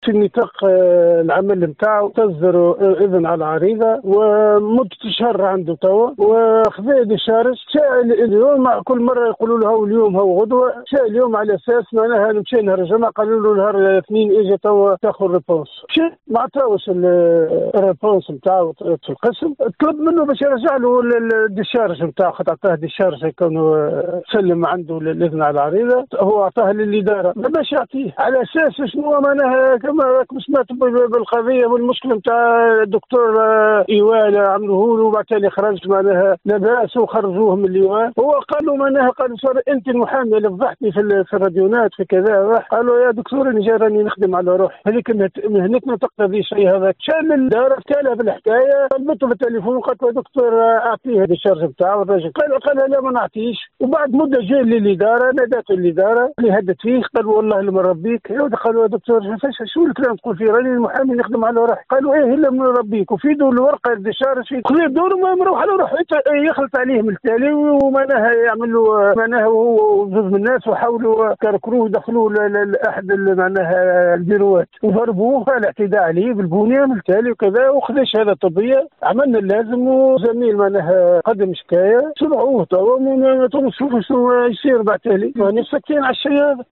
في نطاق العمل نتاعو تصدر اذن على العريضه ومده شهر عنده توا وخذا ديشارج. اليوم كل مره يقولوا له اليوم هو غدوه، جاء اليوم على اساس معناها مشى نهار الجمعه قالوا له نهار الاثنين اجى توا تاخذ ريبونس، مشى ما عطاوش الريبونس نتاعو في القسم، طلب منه باش يرجع له الديشارج نتاعو، خاطر عطاه ديشارج كونه سلم عنده الاذن على العريضه، هو عطاه للاداره ما باش يعطيه على اساس شنو معناها كما راكم سمعت بالقضيه والمشكله نتاع الدكتور ايوال عملوه له وبعد تالي خرج معناها لاباس وخرجوه من الايوال. هو قالوا معناها قالوا صار انت المحامي اللي فضحتني في الراديونات في كذا، قالوا يا دكتور انا جاي راني نخدم على روحي، هذيك مهنتنا تقتضي شيء هذا. شال الدار حكى بالحكايه، طلبته بالتليفون قالت له دكتور اعطيه هذا الشارج نتاعو. الراجل قال لا ما نعطيش. وبعد مده جاء للاداره، نادته الاداره اللي هدت فيه، قال والله اللي مربيك. قالوا يا دكتور شو الكلام تقول فيه، راني المحامي نخدم على روحي. قالوا ايه الا مربيك وفي دور الورقه الديشارج في خذ دور ما نروح على روح يخلط عليه من التالي ومعناها يعملوا معناها هو جزء من الناس وحاولوا كركروه دخلوه لاحد معناها البيروات وضربوه على اعتداء عليه بالبنيه من التالي وكذا، وخذ شهاده طبيه. عملنا اللازم وزميل معناها قدم شكايه، سمعوه توا نشوفوا شنو يصير بعد تالي، يعني ساكتين على الشيء هذا.